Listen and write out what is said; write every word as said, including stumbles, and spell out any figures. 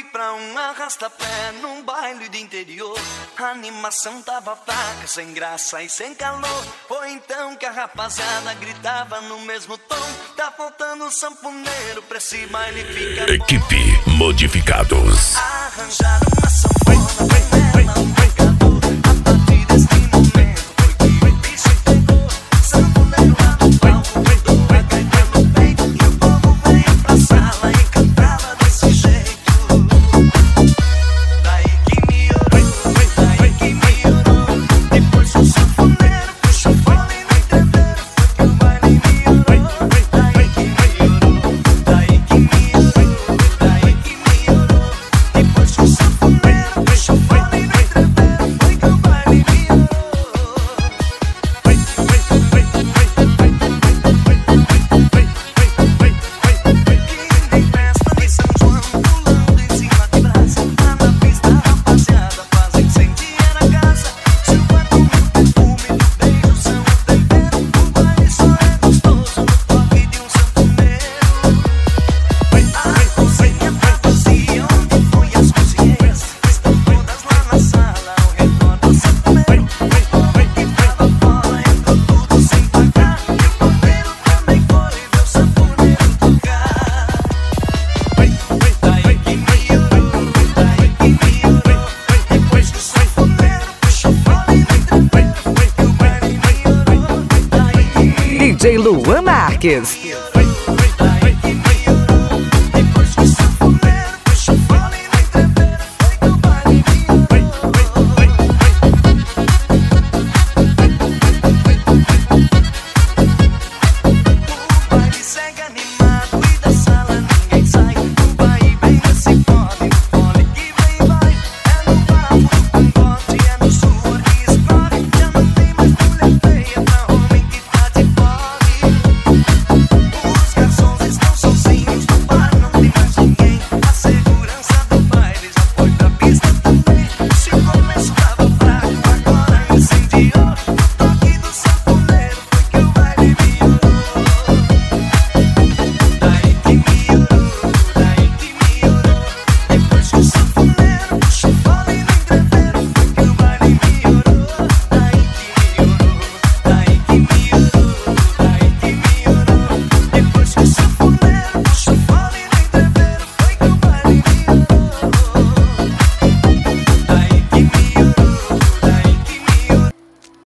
pra um arrasta-pé num baile de interior. A animação tava fraca, sem graça e sem calor. Foi então que a rapaziada gritava no mesmo tom: tá faltando sanfoneiro pra esse baile ficar bom. Equipe Modificados. Arranjaram uma sanfona, bem nela um marcador. A partir deste momento foi que o bicho pegou. Sanfoneiro lá no palco, botou a gaita no peito, e o povo veio pra sala e cantava desse jeito. Daí que melhorou, daí que melhorou. Depois o sanfoneiro puxou fole no entreveiro, foi que o baile melhorou. Daí que melhorou, daí que melhorou, daí que melhorou. Depois o sanfoneiro puxou fole no entreveiro, foi que o baile melhorou. Que nem festa de São João, pulando em cima de brasa. Lá na pista, rapaziada, faz incendiar a casa. Seu batom e o perfume do beijo são o tempero. O baile só é gostoso no toque de um sanfoneiro. A cozinha tá vazia, onde foi as cozinheiras? Estão todas lá na sala, ao redor do sanfoneiro. O povo que tava fora entrou tudo sem pagar, e o porteiro também foi ver o sanfoneiro tocar. Daí que melhorou, daí que melhorou. Depois que o sanfoneiro puxou fole no entreveiro, foi que o baile melhorou. Daí D J Luan Marques.